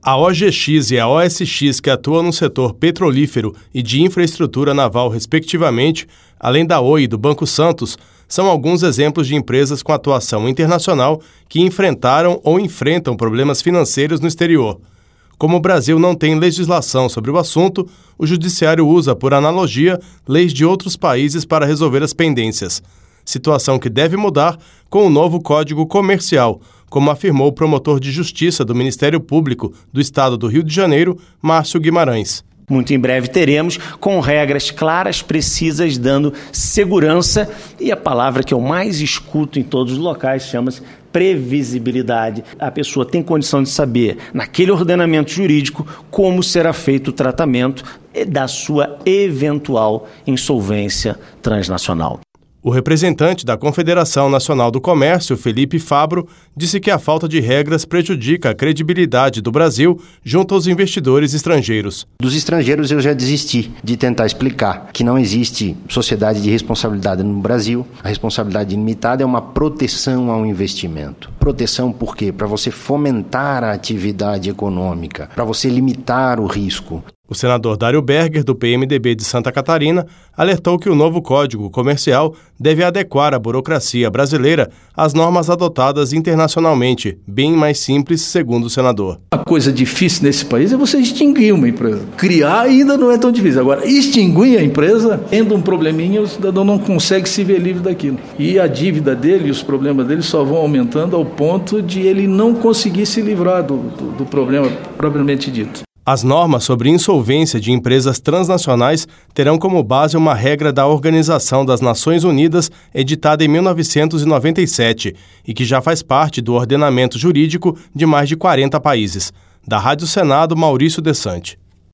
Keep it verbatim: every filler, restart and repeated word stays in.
A O G X e a O S X, que atuam no setor petrolífero e de infraestrutura naval, respectivamente, além da Oi e do Banco Santos, são alguns exemplos de empresas com atuação internacional que enfrentaram ou enfrentam problemas financeiros no exterior. Como o Brasil não tem legislação sobre o assunto, o Judiciário usa, por analogia, leis de outros países para resolver as pendências. Situação que deve mudar com o novo Código Comercial, como afirmou o promotor de Justiça do Ministério Público do Estado do Rio de Janeiro, Márcio Guimarães. Muito em breve teremos, com regras claras, precisas, dando segurança, e a palavra que eu mais escuto em todos os locais chama-se previsibilidade. A pessoa tem condição de saber, naquele ordenamento jurídico, como será feito o tratamento da sua eventual insolvência transnacional. O representante da Confederação Nacional do Comércio, Felipe Fabro, disse que a falta de regras prejudica a credibilidade do Brasil junto aos investidores estrangeiros. Dos estrangeiros eu já desisti de tentar explicar que não existe sociedade de responsabilidade no Brasil. A responsabilidade limitada é uma proteção ao investimento. Proteção por quê? Para você fomentar a atividade econômica, para você limitar o risco. O senador Dário Berger, do P M D B de Santa Catarina, alertou que o novo Código Comercial deve adequar a burocracia brasileira às normas adotadas internacionalmente, bem mais simples, segundo o senador. A coisa difícil nesse país é você extinguir uma empresa. Criar ainda não é tão difícil. Agora, extinguir a empresa, tendo um probleminha, o cidadão não consegue se ver livre daquilo. E a dívida dele e os problemas dele só vão aumentando ao ponto de ele não conseguir se livrar do, do, do problema propriamente dito. As normas sobre insolvência de empresas transnacionais terão como base uma regra da Organização das Nações Unidas, editada em mil novecentos e noventa e sete, e que já faz parte do ordenamento jurídico de mais de quarenta países. Da Rádio Senado, Maurício Desante.